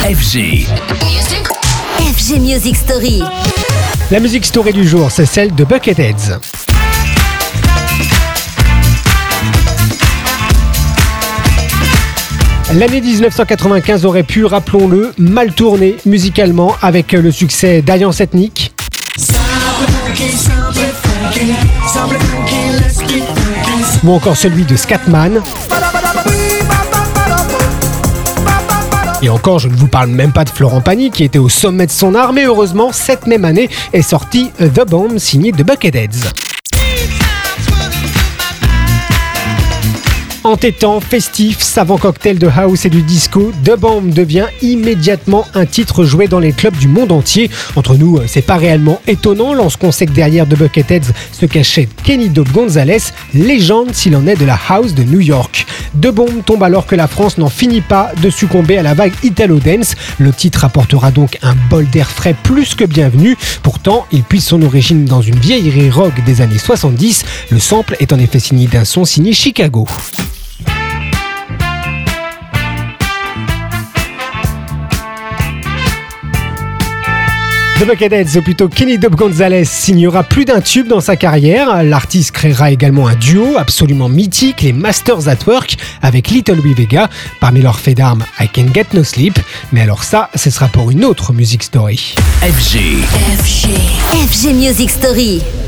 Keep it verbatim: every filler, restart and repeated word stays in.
F G. F G Music Story. La musique story du jour, c'est celle de Bucketheads. L'année dix-neuf cent quatre-vingt-quinze aurait pu, rappelons-le, mal tourner musicalement avec le succès d'Alliance Ethnique. Ou encore celui de Scatman. Et encore, je ne vous parle même pas de Florent Pagny qui était au sommet de son art, mais heureusement, cette même année est sorti The Bomb signé de Bucketheads. Entêtant, festif, savant cocktail de house et du disco, The Bomb devient immédiatement un titre joué dans les clubs du monde entier. Entre nous, c'est pas réellement étonnant lorsqu'on sait que derrière The Bucketheads se cachait Kenny Dope Gonzalez, légende s'il en est de la house de New York. The Bomb tombe alors que la France n'en finit pas de succomber à la vague Italo Dance. Le titre apportera donc un bol d'air frais plus que bienvenu. Pourtant, il puise son origine dans une vieillerie rock des années soixante-dix. Le sample est en effet signé d'un son signé Chicago. The Bucketheads, ou plutôt Kenny Dope Gonzalez, signera plus d'un tube dans sa carrière. L'artiste créera également un duo absolument mythique, les Masters at Work, avec Little Wee Vega, parmi leurs faits d'armes I Can't Get No Sleep. Mais alors ça, ce sera pour une autre music story. F G. F G. F G Music Story.